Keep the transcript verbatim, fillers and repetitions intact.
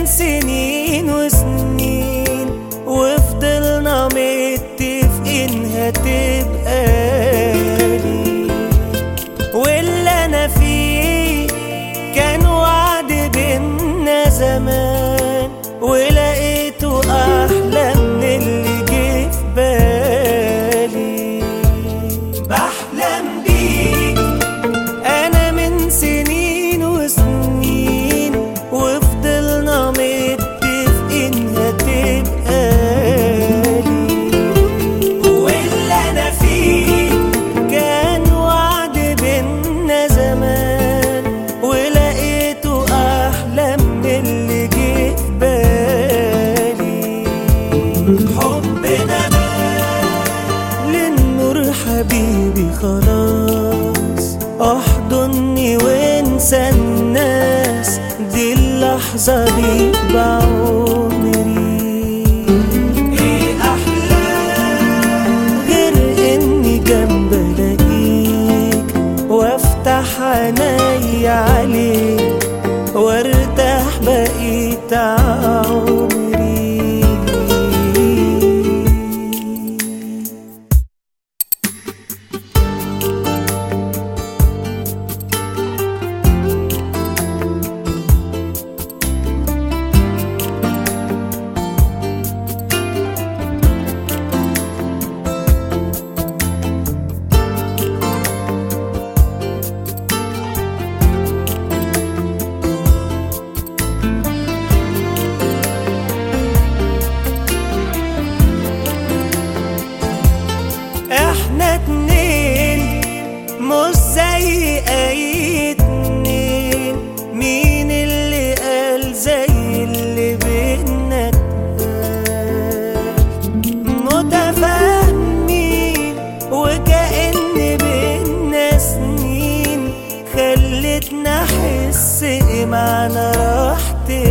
سنين وسنين وفضلنا متفقين هتبقى لي، واللي انا فيه كان وعد بينا زمان ولقيته احلى من اللي جه في بالي. بحلم بيك انا من سنين وسنين وفضلنا متفقين هتبقى لي، واللي انا فيه كان وعد بينا زمان ولقيته احلى من اللي جه في بالي. حبنا للنور حبيبي خلاص، احضني وانسى الناس، دي اللحظة دي بعمري. ايه احلى غير اني جنب الاقيك وافتح عيني عليك وارتاح بقيت عمري. احنا اتنين مش زي اي اتنين، مين اللي قال زي اللي بينا اتقال؟ متفاهمين وكأن بينا سنين خلتنا احس ايه معنى راحة